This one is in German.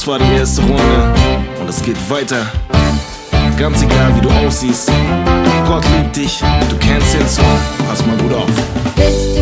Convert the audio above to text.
Das war die erste Runde und es geht weiter. Ganz egal wie du aussiehst, Gott liebt dich, du kennst den Song, pass mal gut auf.